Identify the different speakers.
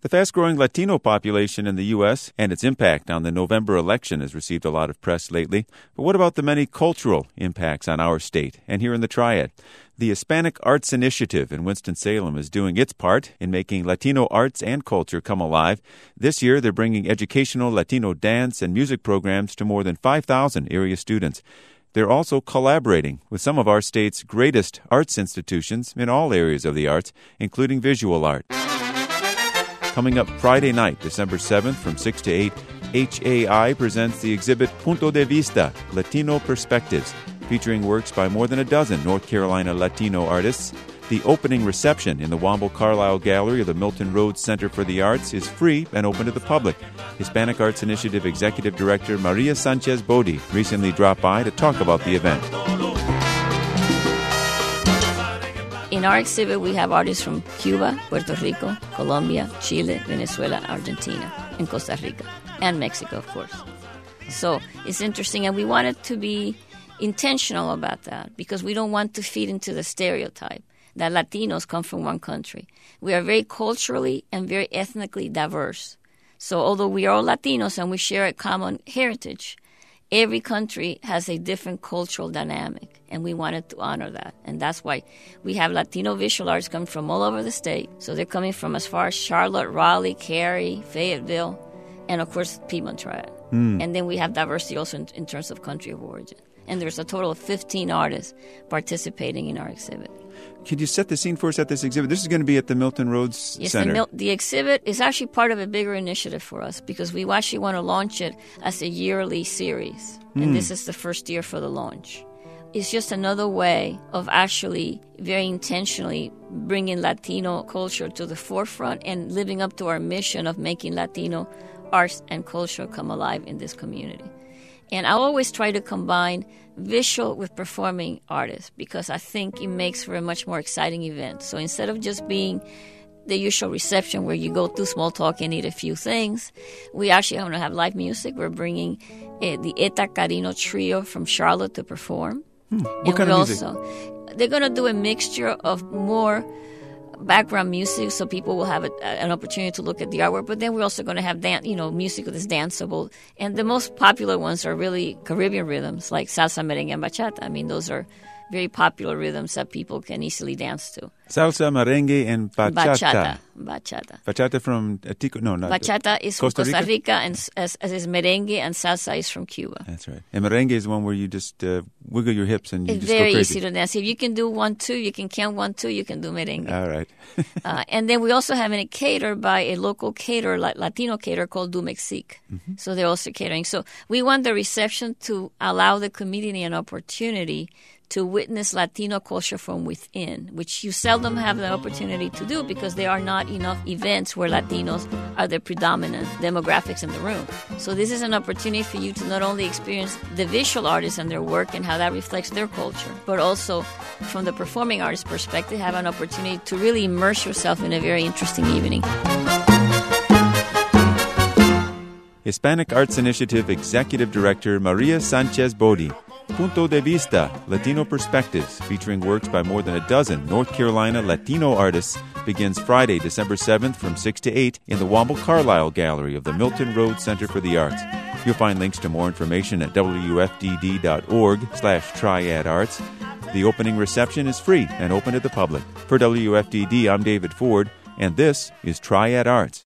Speaker 1: The fast-growing Latino population in the U.S. and its impact on the November election has received a lot of press lately. But what about the many cultural impacts on our state and here in the Triad? The Hispanic Arts Initiative in Winston-Salem is doing its part in making Latino arts and culture come alive. This year, they're bringing educational Latino dance and music programs to more than 5,000 area students. They're also collaborating with some of our state's greatest arts institutions in all areas of the arts, including visual art. Coming up Friday night, December 7th from 6 to 8, HAI presents the exhibit Punto de Vista, Latino Perspectives, featuring works by more than a dozen North Carolina Latino artists. The opening reception in the Womble Carlisle Gallery of the Milton Rhodes Center for the Arts is free and open to the public. Hispanic Arts Initiative Executive Director Maria Sanchez Bodie recently dropped by to talk about the event.
Speaker 2: In our exhibit, we have artists from Cuba, Puerto Rico, Colombia, Chile, Venezuela, Argentina, and Costa Rica, and Mexico, of course. So it's interesting, and we wanted to be intentional about that because we don't want to feed into the stereotype that Latinos come from one country. We are very culturally and very ethnically diverse. So although we are all Latinos and we share a common heritage, every country has a different cultural dynamic, and we wanted to honor that. And that's why we have Latino visual arts come from all over the state. So they're coming from as far as Charlotte, Raleigh, Cary, Fayetteville, and, of course, Piedmont Triad. And then we have diversity also in terms of country of origin. And there's a total of 15 artists participating in our exhibit.
Speaker 1: Could you set the scene for us at this exhibit? This is going to be at the Milton Rhodes Center.
Speaker 2: Yes, the exhibit is actually part of a bigger initiative for us because we actually want to launch it as a yearly series. And this is the first year for the launch. It's just another way of actually very intentionally bringing Latino culture to the forefront and living up to our mission of making Latino arts and culture come alive in this community. And I always try to combine visual with performing artists because I think it makes for a much more exciting event. So instead of just being the usual reception where you go through small talk and eat a few things, we actually want to have live music. We're bringing the Eta Carino Trio from Charlotte to perform.
Speaker 1: What kind of music?
Speaker 2: They're going to do a mixture of more background music so people will have an opportunity to look at the artwork, but then we're also going to have music that is danceable. And the most popular ones are really Caribbean rhythms like salsa, merengue, and bachata. I mean, those are very popular rhythms that people can easily dance to.
Speaker 1: Salsa, merengue, and bachata.
Speaker 2: Bachata.
Speaker 1: Bachata from Tico? No, not
Speaker 2: Bachata is from Costa Rica, and as is merengue, and salsa is from Cuba.
Speaker 1: That's right. And merengue is one where you just wiggle your hips and you
Speaker 2: it's
Speaker 1: just go crazy.
Speaker 2: It's very easy to dance. If you can do 1, 2, you can count 1, 2, you can do merengue.
Speaker 1: All right.
Speaker 2: And then we also have it catered by a local caterer, Latino caterer called Du Mexique. So they're also catering. So we want the reception to allow the community an opportunity to witness Latino culture from within, which you seldom have the opportunity to do because there are not enough events where Latinos are the predominant demographics in the room. So this is an opportunity for you to not only experience the visual artists and their work and how that reflects their culture, but also from the performing artist perspective, have an opportunity to really immerse yourself in a very interesting evening.
Speaker 1: Hispanic Arts Initiative Executive Director Maria Sanchez Bodie. Punto de Vista, Latino Perspectives, featuring works by more than a dozen North Carolina Latino artists, begins Friday, December 7th from 6 to 8 in the Womble Carlisle Gallery of the Milton Rhodes Center for the Arts. You'll find links to more information at wfdd.org/triadarts. The opening reception is free and open to the public. For WFDD, I'm David Ford, and this is Triad Arts.